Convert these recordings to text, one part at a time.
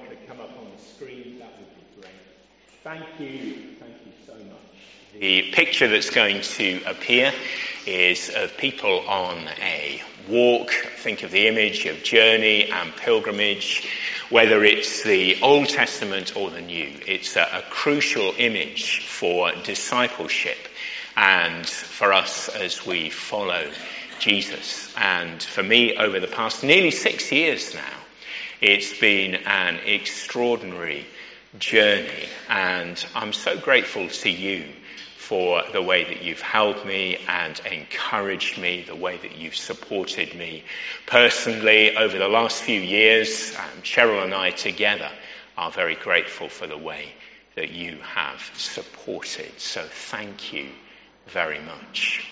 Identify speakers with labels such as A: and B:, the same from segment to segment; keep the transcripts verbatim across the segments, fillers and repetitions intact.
A: could come up on the screen, that would be great. Thank you. Thank you so much. The picture that's going to appear is of people on a walk. Think of the image of journey and pilgrimage, whether it's the Old Testament or the New. It's a, a crucial image for discipleship and for us as we follow Jesus. And for me, over the past nearly six years now, it's been an extraordinary journey, and I'm so grateful to you for the way that you've held me and encouraged me, the way that you've supported me personally over the last few years. Um, Cheryl and I together are very grateful for the way that you have supported. So thank you very much.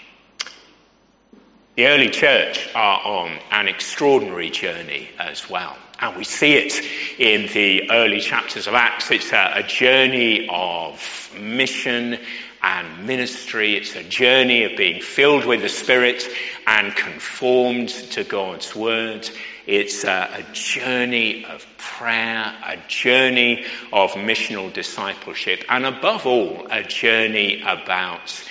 A: The early church are on an extraordinary journey as well. And we see it in the early chapters of Acts. It's a, a journey of mission and ministry. It's a journey of being filled with the Spirit and conformed to God's Word. It's a, a journey of prayer, a journey of missional discipleship, and above all, a journey about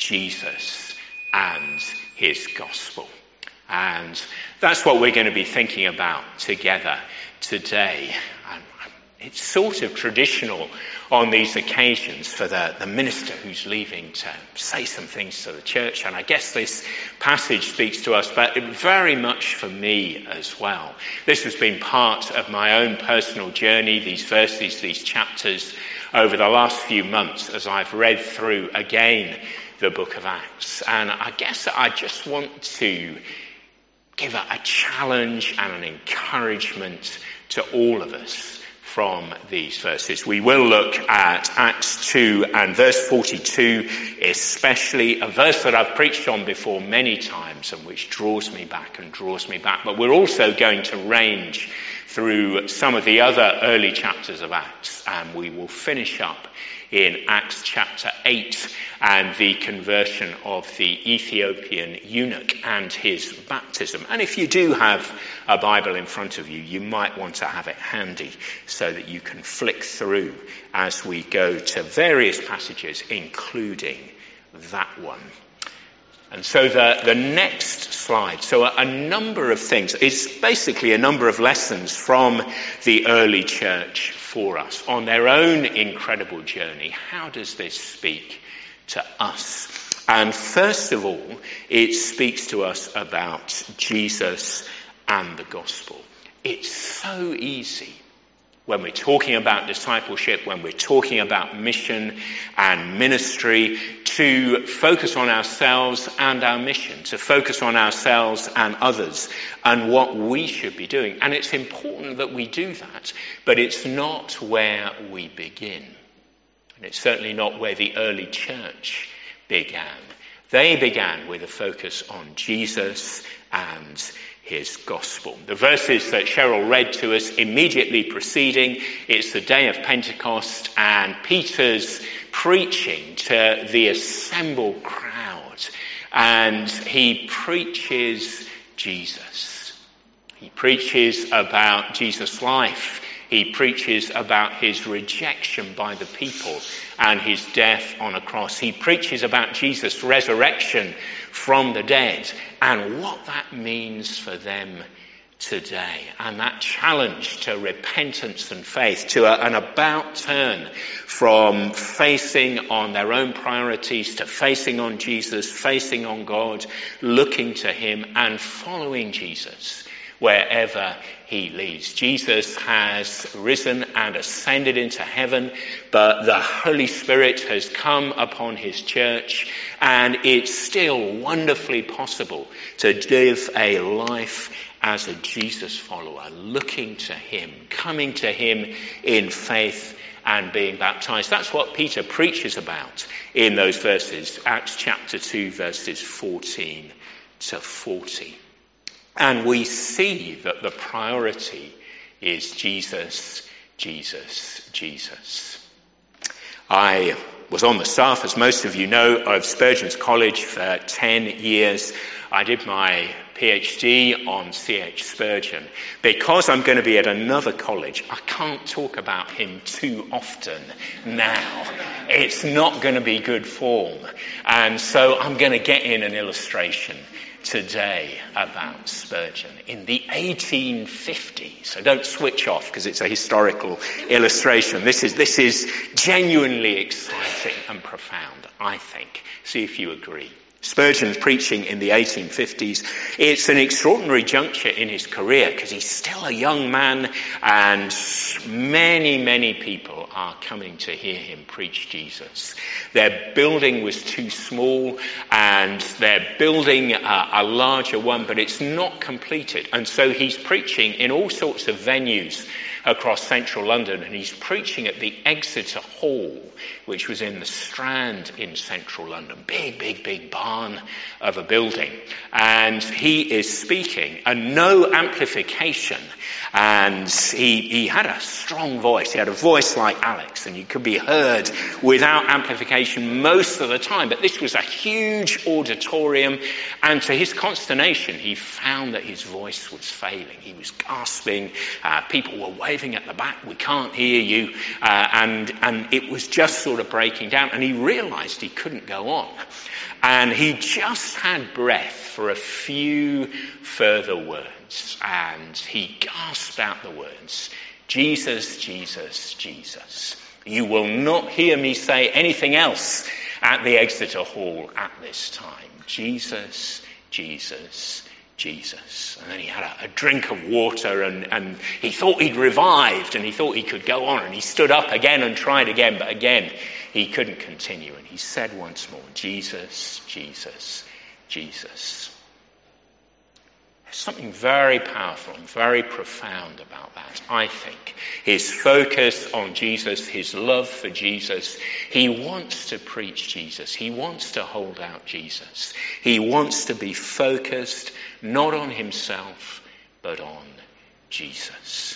A: Jesus and his gospel. And that's what we're going to be thinking about together today. And it's sort of traditional on these occasions for the, the minister who's leaving to say some things to the church. And I guess this passage speaks to us, but very much for me as well. This has been part of my own personal journey, these verses, these chapters, over the last few months as I've read through again the book of Acts. And I guess I just want to give a, a challenge and an encouragement to all of us from these verses. We will look at Acts two and verse forty-two, especially a verse that I've preached on before many times and which draws me back and draws me back. But we're also going to range through some of the other early chapters of Acts, and we will finish up in Acts chapter eight and the conversion of the Ethiopian eunuch and his baptism. And if you do have a Bible in front of you, you might want to have it handy so that you can flick through as we go to various passages, including that one. And so the, the next slide, so a, a number of things. It's basically a number of lessons from the early church for us on their own incredible journey. How does this speak to us? And first of all, it speaks to us about Jesus and the gospel. It's so easy when we're talking about discipleship, when we're talking about mission and ministry, to focus on ourselves and our mission, to focus on ourselves and others and what we should be doing. And it's important that we do that, but it's not where we begin. And it's certainly not where the early church began. They began with a focus on Jesus and his gospel. The verses that Cheryl read to us immediately preceding, it's the day of Pentecost and Peter's preaching to the assembled crowd, and he preaches Jesus. He preaches about Jesus' life. He preaches about his rejection by the people and his death on a cross. He preaches about Jesus' resurrection from the dead and what that means for them today. And that challenge to repentance and faith, to a, an about turn from facing on their own priorities to facing on Jesus, facing on God, looking to him and following Jesus wherever he leads. Jesus has risen and ascended into heaven, but the Holy Spirit has come upon his church, and it's still wonderfully possible to live a life as a Jesus follower, looking to him, coming to him in faith and being baptized. That's what Peter preaches about in those verses, Acts chapter two, verses fourteen to forty. And we see that the priority is Jesus, Jesus, Jesus. I was on the staff, as most of you know, of Spurgeon's College for ten years. I did my PhD on C H Spurgeon. Because I'm going to be at another college, I can't talk about him too often now. It's not going to be good form. And so I'm going to get in an illustration today about Spurgeon in the eighteen fifties. So don't switch off because it's a historical illustration. This is, this is genuinely exciting and profound, I think. See if you agree. Spurgeon's preaching in the eighteen fifties. It's an extraordinary juncture in his career because he's still a young man and many, many people are coming to hear him preach Jesus. Their building was too small and they're building a, a larger one, but it's not completed. And so he's preaching in all sorts of venues across central London, and he's preaching at the Exeter Hall, which was in the Strand in central London. Big, big, big barn of a building. And he is speaking, and no amplification. And he, he had a strong voice. He had a voice like Alex, and you could be heard without amplification most of the time. But this was a huge auditorium, and to his consternation, he found that his voice was failing. He was gasping. Uh, people were waving at the back, we can't hear you. Uh, and, and it was just sort of breaking down. And he realized he couldn't go on. And he just had breath for a few further words. And he gasped out the words, Jesus, Jesus, Jesus. You will not hear me say anything else at the Exeter Hall at this time. Jesus, Jesus, Jesus. And then he had a, a drink of water and, and he thought he'd revived and he thought he could go on, and he stood up again and tried again, but again he couldn't continue, and he said once more, Jesus, Jesus, Jesus. There's something very powerful and very profound about that, I think. His focus on Jesus, his love for Jesus. He wants to preach Jesus. He wants to hold out Jesus. He wants to be focused not on himself, but on Jesus.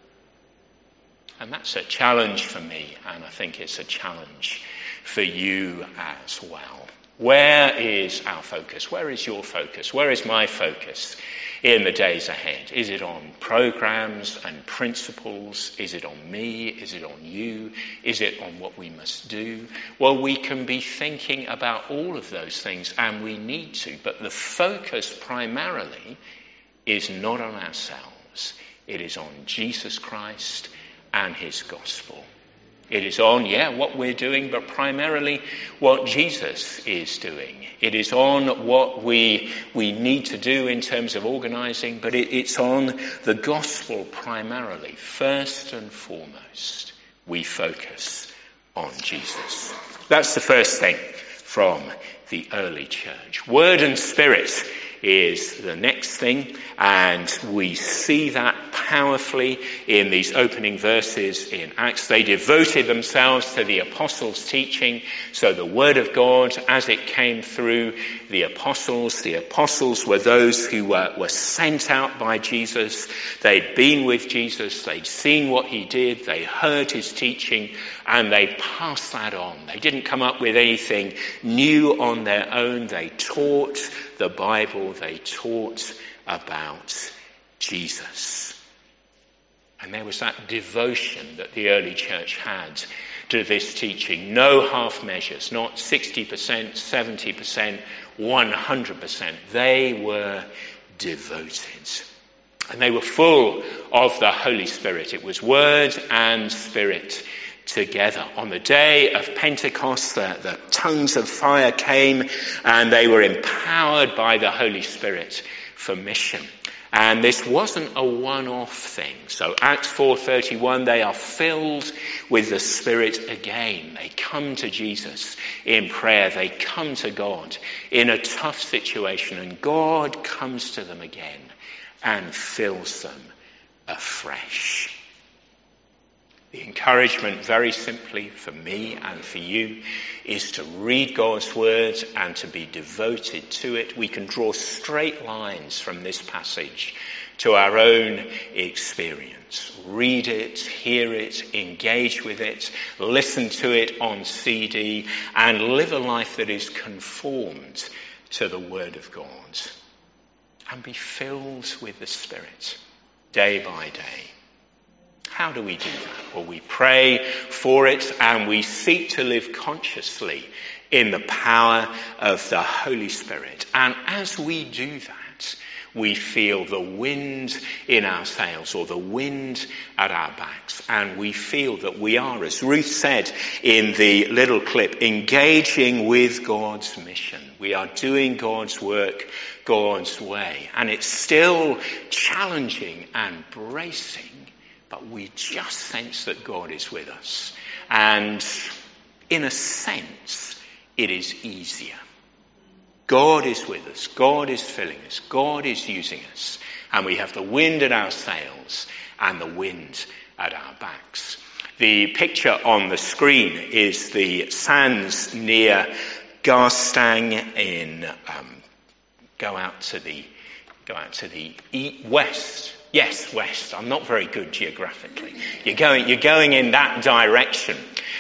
A: And that's a challenge for me, and I think it's a challenge for you as well. Where is our focus? Where is your focus? Where is my focus in the days ahead? Is it on programs and principles? Is it on me? Is it on you? Is it on what we must do? Well, we can be thinking about all of those things, and we need to, but the focus primarily is not on ourselves. It is on Jesus Christ and his gospel. It is on, yeah, what we're doing, but primarily what Jesus is doing. It is on what we we need to do in terms of organising, but it, it's on the gospel primarily. First and foremost, we focus on Jesus. That's the first thing from the early church. Word and spirit is the next thing, and we see that powerfully in these opening verses in Acts. They devoted themselves to the apostles' teaching, so the word of God as it came through the apostles. The apostles were those who were, were sent out by Jesus. They'd been with Jesus, they'd seen what he did, they heard his teaching, and they passed that on. They didn't come up with anything new on their own. They taught the Bible, they taught about Jesus. And there was that devotion that the early church had to this teaching. No half measures, not sixty percent, seventy percent, one hundred percent. They were devoted. And they were full of the Holy Spirit. It was word and spirit together. On the day of Pentecost, the, the tongues of fire came and they were empowered by the Holy Spirit for mission. And this wasn't a one-off thing. So Acts four thirty-one, they are filled with the Spirit again. They come to Jesus in prayer. They come to God in a tough situation, and God comes to them again and fills them afresh. The encouragement, very simply, for me and for you, is to read God's word and to be devoted to it. We can draw straight lines from this passage to our own experience. Read it, hear it, engage with it, listen to it on C D, and live a life that is conformed to the word of God. and be filled with the Spirit day by day. How do we do that? Well, we pray for it and we seek to live consciously in the power of the Holy Spirit. And as we do that, we feel the wind in our sails, or the wind at our backs, and we feel that we are, as Ruth said in the little clip, engaging with God's mission. We are doing God's work God's way, and it's still challenging and bracing, but we just sense that God is with us. And in a sense, it is easier. God is with us. God is filling us. God is using us. And we have the wind at our sails and the wind at our backs. The picture on the screen is the sands near Garstang in, um, go out to the, go out to the east, west. Yes, west. I'm not very good geographically. You're going, you're going in that direction.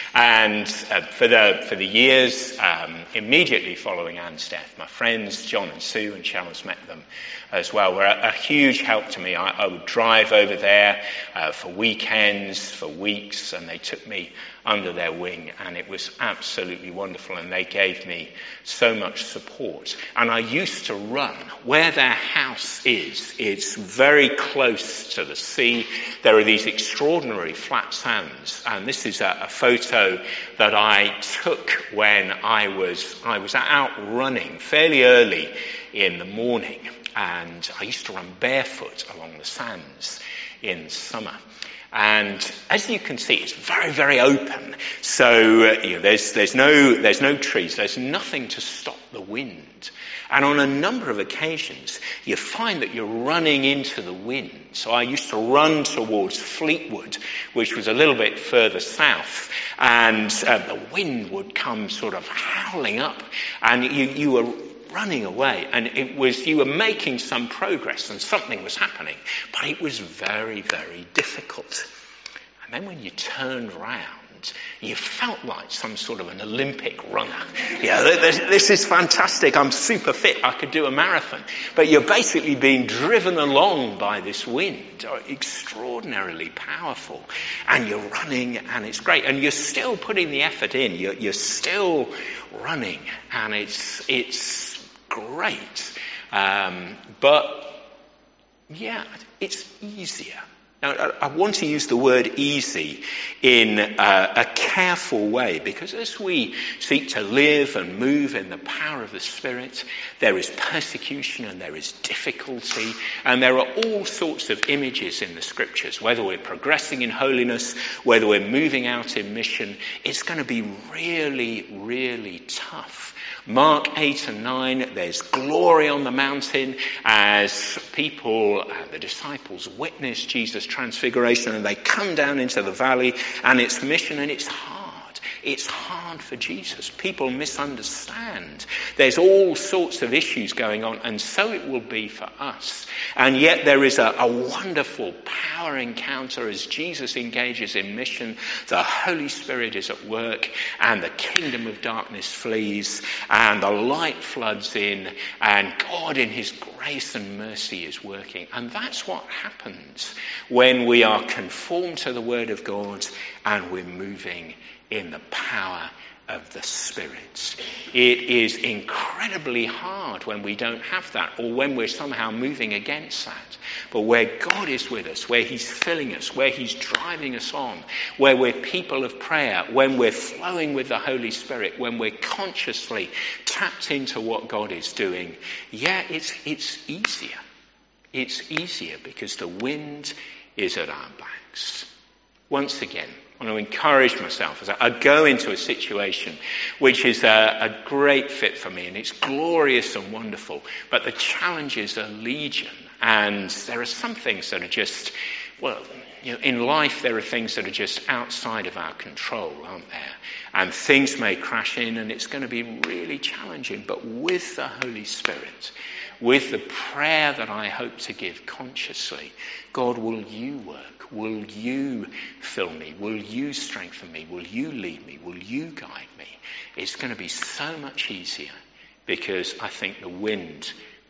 A: And uh, for the for the years um, immediately following Anne's death, my friends John and Sue, and Shannon's met them as well, were a, a huge help to me. I, I would drive over there uh, for weekends, for weeks, and they took me under their wing, and it was absolutely wonderful, and they gave me so much support. And I used to run where their house is. It's very close to the sea. There are these extraordinary flat sands, and this is a, a photo that I took when I was I was out running fairly early in the morning, and I used to run barefoot along the sands in summer. And as you can see, it's very, very open. So uh, you know, there's there's no there's no trees. There's nothing to stop the wind. And on a number of occasions, you find that you're running into the wind. So I used to run towards Fleetwood, which was a little bit further south, and uh, the wind would come sort of howling up, and you you were running away, and it was, you were making some progress and something was happening, but it was very, very difficult. And then when you turned round, you felt like some sort of an Olympic runner. Yeah, this, this is fantastic. I'm super fit. I could do a marathon. But you're basically being driven along by this wind, extraordinarily powerful. And you're running, and it's great. And you're still putting the effort in. You're, you're still running, and it's it's great. Um, but yeah, it's easier. Now, I want to use the word easy in uh, a careful way, because as we seek to live and move in the power of the Spirit, there is persecution and there is difficulty, and there are all sorts of images in the Scriptures. Whether we're progressing in holiness, whether we're moving out in mission, it's going to be really, really tough. Mark eight and nine, there's glory on the mountain as people, uh, the disciples, witness Jesus' transfiguration, and they come down into the valley, and it's mission, and it's hard. It's hard for Jesus. People misunderstand. There's all sorts of issues going on, and so it will be for us. And yet there is a, a wonderful power encounter as Jesus engages in mission. The Holy Spirit is at work, and the kingdom of darkness flees, and the light floods in, and God in his grace and mercy is working. And that's what happens when we are conformed to the Word of God and we're moving in the power of the Spirit. It is incredibly hard when we don't have that, or when we're somehow moving against that. But where God is with us, where he's filling us, where he's driving us on, where we're people of prayer, when we're flowing with the Holy Spirit, when we're consciously tapped into what God is doing, yeah, it's it's easier. It's easier because the wind is at our backs. Once again, I want to encourage myself as I go into a situation which is a, a great fit for me, and it's glorious and wonderful, but the challenges are legion, and there are some things that are just, well, you know, in life there are things that are just outside of our control, aren't there? And things may crash in, and it's going to be really challenging, but with the Holy Spirit, with the prayer that I hope to give consciously, God, will you work? Will you fill me? Will you strengthen me? Will you lead me? Will you guide me? It's going to be so much easier because I think the wind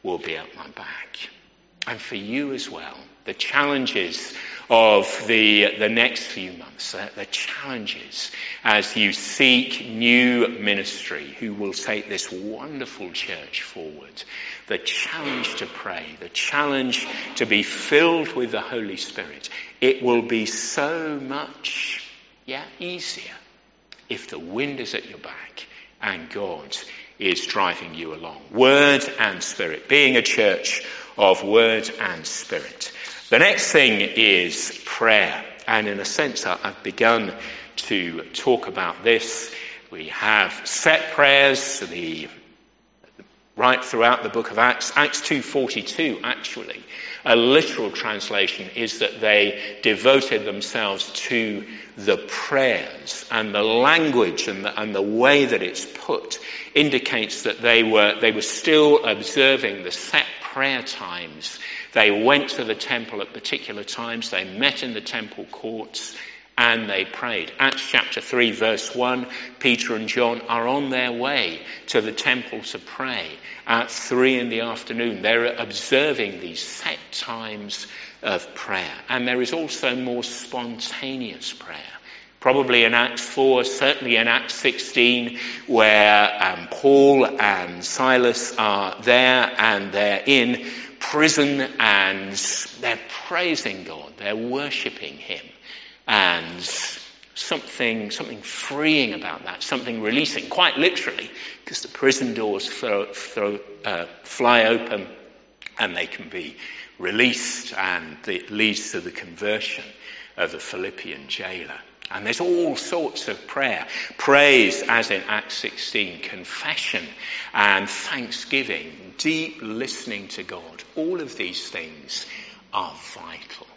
A: will be at my back. And for you as well, the challenges of the, the next few months, the, the challenges as you seek new ministry who will take this wonderful church forward, the challenge to pray, the challenge to be filled with the Holy Spirit, it will be so much, yeah, easier if the wind is at your back and God is driving you along. Word and Spirit, being a church of word and spirit. The next thing is prayer. And in a sense, I've begun to talk about this. We have set prayers, the right throughout the book of Acts. Acts two forty-two, actually, a literal translation is that they devoted themselves to the prayers, and the language and the, and the way that it's put indicates that they were they were still observing the set prayer times. They went to the temple at particular times, they met in the temple courts, and they prayed. Acts chapter three verse one, Peter and John are on their way to the temple to pray at three in the afternoon. They're observing these set times of prayer. And there is also more spontaneous prayer. Probably in Acts four, certainly in Acts sixteen, where um, Paul and Silas are there and they're in prison and they're praising God, they're worshipping him. And something something freeing about that, something releasing, quite literally, because the prison doors throw, throw, uh, fly open and they can be released, and it leads to the conversion of the Philippian jailer. And there's all sorts of prayer. Praise, as in Acts sixteen, confession and thanksgiving, deep listening to God. All of these things are vital.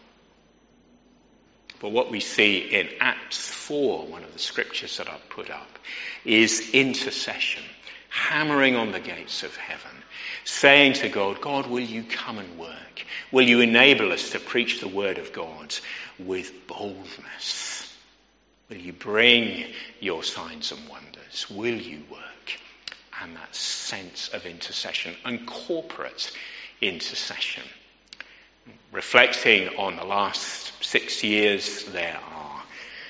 A: But what we see in Acts four, one of the scriptures that I've put up, is intercession, hammering on the gates of heaven, saying to God, God, will you come and work? Will you enable us to preach the word of God with boldness? Will you bring your signs and wonders? Will you work? And that sense of intercession and corporate intercession. Reflecting on the last six years, there are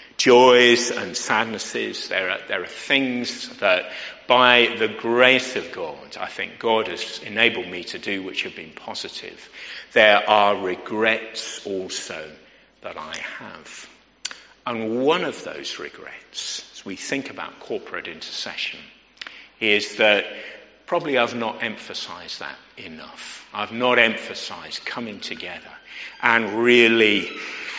A: joys and sadnesses. There are, there are things that by the grace of God, I think God has enabled me to do which have been positive. There are regrets also that I have. And one of those regrets, as we think about corporate intercession, is that probably I've not emphasized that enough. I've not emphasized coming together and really,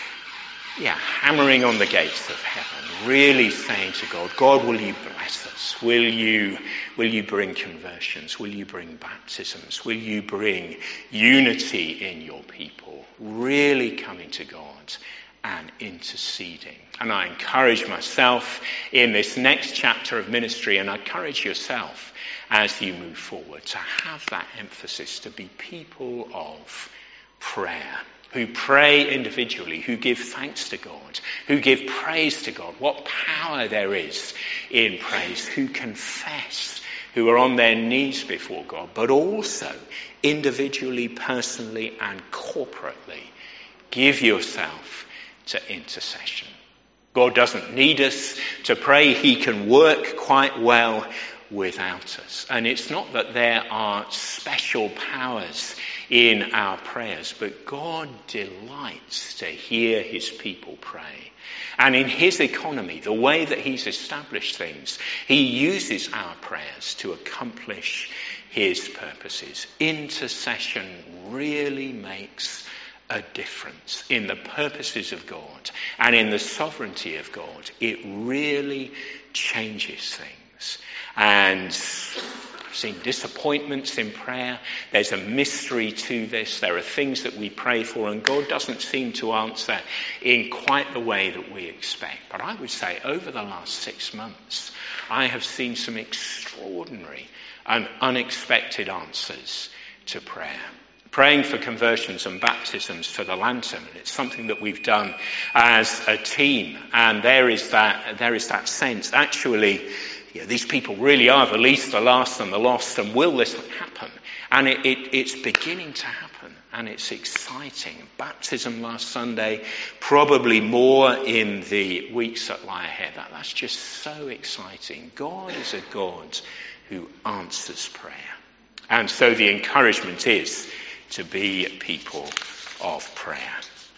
A: yeah, hammering on the gates of heaven, really saying to God, God, will you bless us? Will you, will you bring conversions? Will you bring baptisms? Will you bring unity in your people? Really coming to God and interceding. And I encourage myself in this next chapter of ministry, and I encourage yourself as you move forward to have that emphasis, to be people of prayer, who pray individually, who give thanks to God, who give praise to God. What power there is in praise, who confess, who are on their knees before God, but also individually, personally, and corporately give yourself to intercession. God doesn't need us to pray. He can work quite well without us. And it's not that there are special powers in our prayers, but God delights to hear his people pray. And in his economy, the way that he's established things, he uses our prayers to accomplish his purposes. Intercession really makes a difference in the purposes of God and in the sovereignty of God. It really changes things. And I've seen disappointments in prayer. There's a mystery to this. There are things that we pray for and God doesn't seem to answer in quite the way that we expect. But I would say over the last six months, I have seen some extraordinary and unexpected answers to prayer. Praying for conversions and baptisms for the Lantern. It's something that we've done as a team. And there is that, there is that sense, actually, yeah, these people really are the least, the last and the lost. And will this happen? And it, it, it's beginning to happen, and it's exciting. Baptism last Sunday, probably more in the weeks that lie ahead. That, that's just so exciting. God is a God who answers prayer. And so the encouragement is to be people of prayer.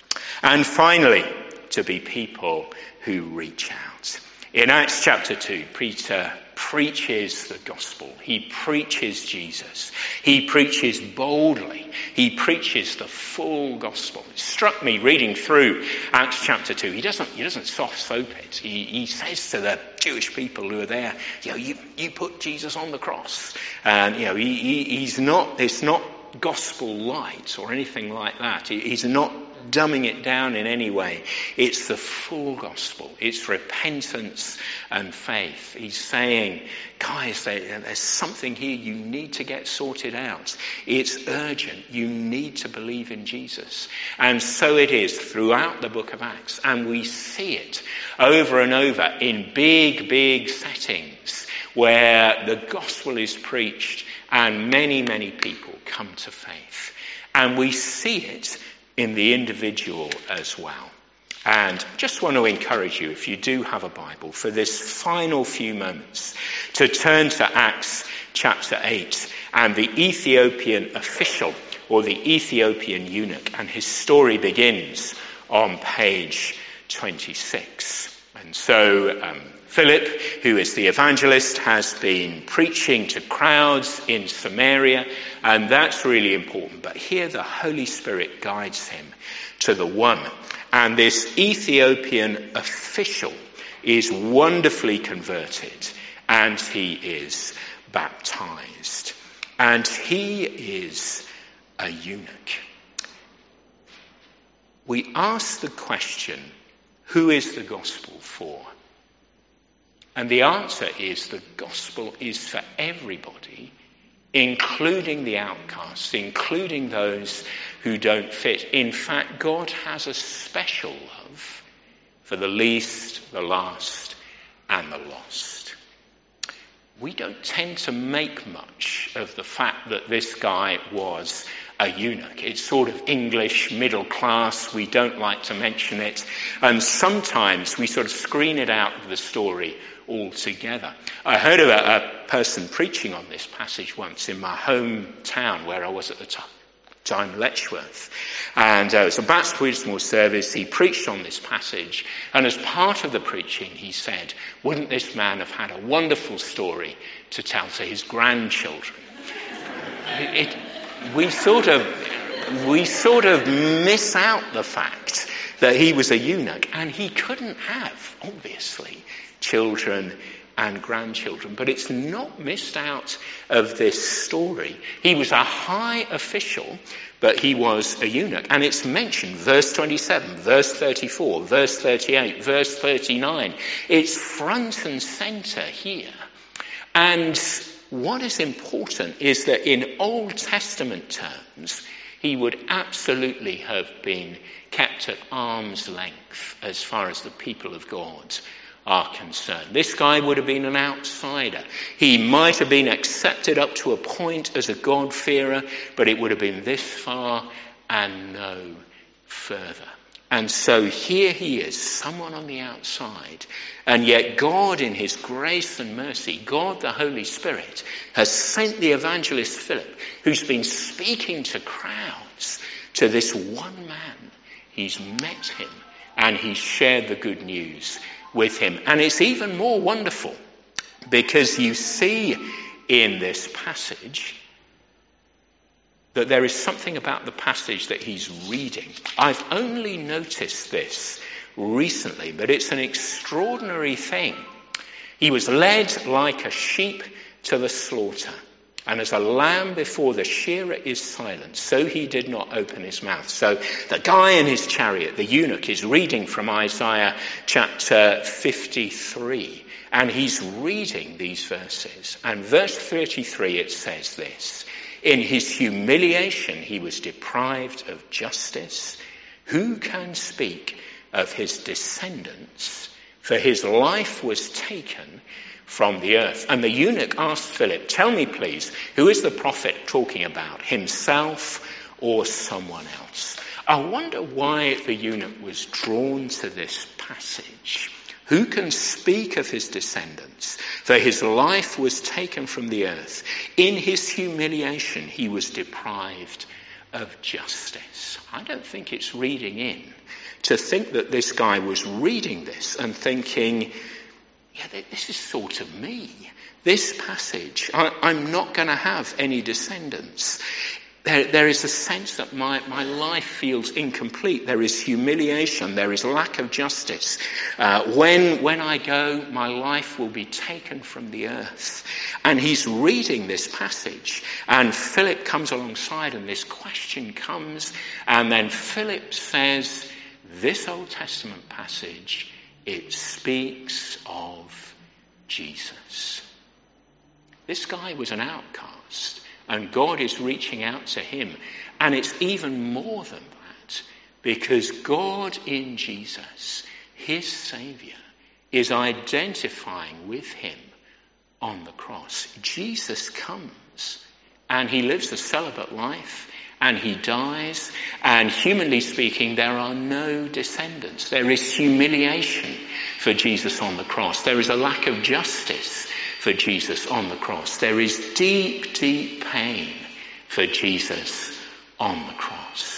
A: And finally, to be people who reach out. In Acts chapter two, Peter preaches the gospel. He preaches Jesus. He preaches boldly. He preaches the full gospel. It struck me reading through Acts chapter two. He doesn't, he doesn't soft soap it. He, he says to the Jewish people who are there, you know, you, you put Jesus on the cross. And, you know, he, he, he's not, it's not gospel light or anything like that. He, he's not dumbing it down in any way. It's the full gospel. It's repentance and faith. He's saying, guys, there's something here you need to get sorted out. It's urgent. You need to believe in Jesus. And so it is throughout the book of Acts. And we see it over and over in big, big settings where the gospel is preached and many, many people come to faith. And we see it in the individual as well. And just want to encourage you, if you do have a Bible, for this final few moments, to turn to Acts chapter eight and the Ethiopian official, or the Ethiopian eunuch, and his story begins on page twenty-six. And so um, Philip, who is the evangelist, has been preaching to crowds in Samaria, and that's really important. But here the Holy Spirit guides him to the one. And this Ethiopian official is wonderfully converted, and he is baptized. And he is a eunuch. We ask the question, who is the gospel for? And the answer is the gospel is for everybody, including the outcasts, including those who don't fit. In fact, God has a special love for the least, the last, and the lost. We don't tend to make much of the fact that this guy was a eunuch. It's sort of English, middle class. We don't like to mention it. And sometimes we sort of screen it out of the story altogether. I heard of a, a person preaching on this passage once in my hometown where I was at the time. Time Letchworth. And uh, it was a baptismal service. He preached on this passage. And as part of the preaching, he said, wouldn't this man have had a wonderful story to tell to his grandchildren? it, it, we sort of, we sort of miss out the fact that he was a eunuch, and he couldn't have, obviously, children and grandchildren. But it's not missed out of this story. He was a high official, but he was a eunuch. And it's mentioned, verse twenty-seven, verse thirty-four, verse thirty-eight, verse thirty-nine. It's front and centre here. And what is important is that in Old Testament terms, he would absolutely have been kept at arm's length as far as the people of God are concerned. This guy would have been an outsider. He might have been accepted up to a point as a God-fearer, but it would have been this far and no further. And so here he is, someone on the outside, and yet God in his grace and mercy, God the Holy Spirit, has sent the evangelist Philip, who's been speaking to crowds, to this one man. He's met him and he's shared the good news with him. And it's even more wonderful because you see in this passage that there is something about the passage that he's reading. I've only noticed this recently, but it's an extraordinary thing. He was led like a sheep to the slaughter, and as a lamb before the shearer is silent, so he did not open his mouth. So the guy in his chariot, the eunuch, is reading from Isaiah chapter fifty-three, and he's reading these verses. And verse thirty-three, it says this: in his humiliation he was deprived of justice. Who can speak of his descendants? for his life was taken from the earth. And the eunuch asked Philip, tell me please, who is the prophet talking about, himself or someone else? I wonder why the eunuch was drawn to this passage. Who can speak of his descendants? For his life was taken from the earth. In his humiliation, he was deprived of justice. I don't think it's reading in to think that this guy was reading this and thinking, yeah, this is sort of me. This passage, I, I'm not going to have any descendants. There, there is a sense that my, my life feels incomplete. There is humiliation. There is lack of justice. Uh, when, when I go, my life will be taken from the earth. And he's reading this passage. And Philip comes alongside and this question comes. And then Philip says, this Old Testament passage, it speaks of Jesus. This guy was an outcast. And God is reaching out to him. And it's even more than that. Because God in Jesus, his Saviour, is identifying with him on the cross. Jesus comes and he lives a celibate life and he dies. And humanly speaking, there are no descendants. There is humiliation for Jesus on the cross. There is a lack of justice for Jesus on the cross. There is deep, deep pain for Jesus on the cross.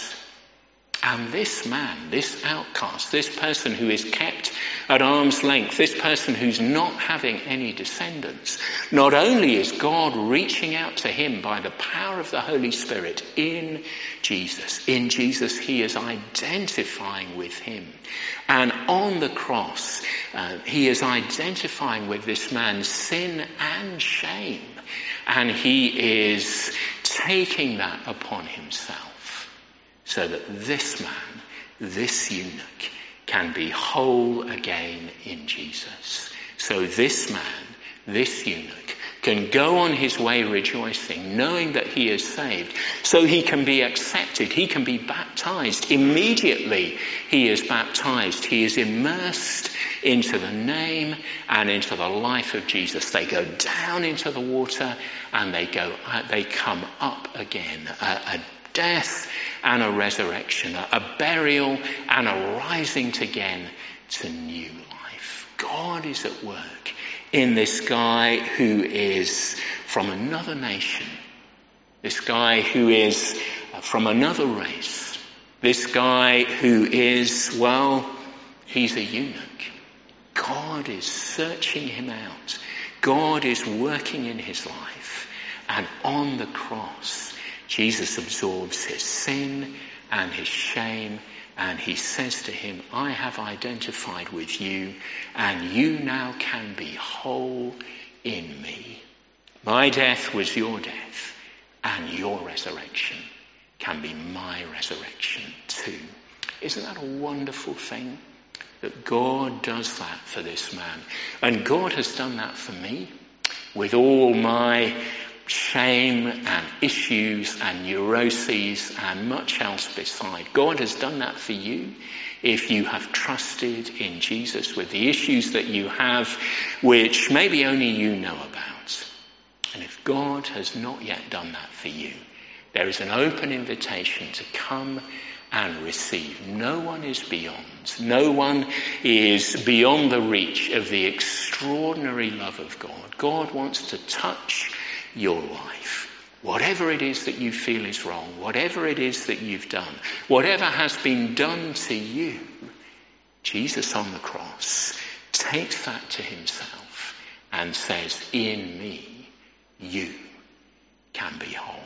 A: And this man, this outcast, this person who is kept at arm's length, this person who's not having any descendants, not only is God reaching out to him by the power of the Holy Spirit in Jesus, in Jesus he is identifying with him. And on the cross, uh, he is identifying with this man's sin and shame. And he is taking that upon himself. So that this man, this eunuch, can be whole again in Jesus. So this man, this eunuch, can go on his way rejoicing, knowing that he is saved. So he can be accepted. He can be baptized. Immediately he is baptized. He is immersed into the name and into the life of Jesus. They go down into the water and they go, uh, they come up again. Uh, a death and a resurrection, a burial and a rising again to new life. God is at work in this guy who is from another nation, this guy who is from another race, this guy who is, well, he's a eunuch. God is searching him out. God is working in his life. And on the cross, Jesus absorbs his sin and his shame, and he says to him, I have identified with you, and you now can be whole in me. My death was your death, and your resurrection can be my resurrection too. Isn't that a wonderful thing? That God does that for this man. And God has done that for me, with all my shame and issues and neuroses and much else beside. God has done that for you if you have trusted in Jesus with the issues that you have, which maybe only you know about. And if God has not yet done that for you, there is an open invitation to come and receive. No one is beyond. No one is beyond the reach of the extraordinary love of God. God wants to touch your life. Whatever it is that you feel is wrong, whatever it is that you've done, whatever has been done to you, Jesus on the cross takes that to himself and says, in me, you can be whole.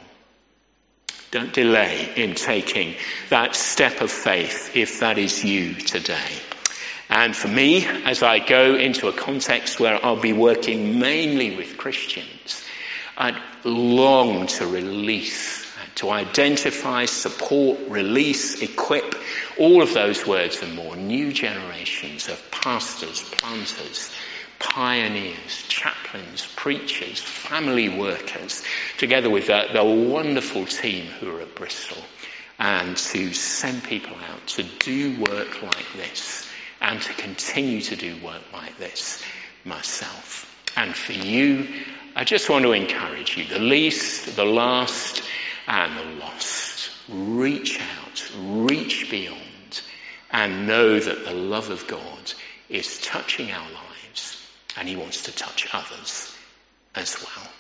A: Don't delay in taking that step of faith if that is you today. And for me, as I go into a context where I'll be working mainly with Christians, I'd long to release, to identify, support, release, equip, all of those words and more, new generations of pastors, planters, pioneers, chaplains, preachers, family workers, together with the, the wonderful team who are at Bristol, and to send people out to do work like this and to continue to do work like this myself. And for you, I just want to encourage you, the least, the last, and the lost. Reach out, reach beyond, and know that the love of God is touching our lives, and he wants to touch others as well.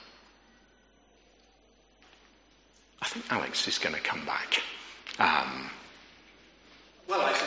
A: I think Alex is going to come back. Um,
B: well, I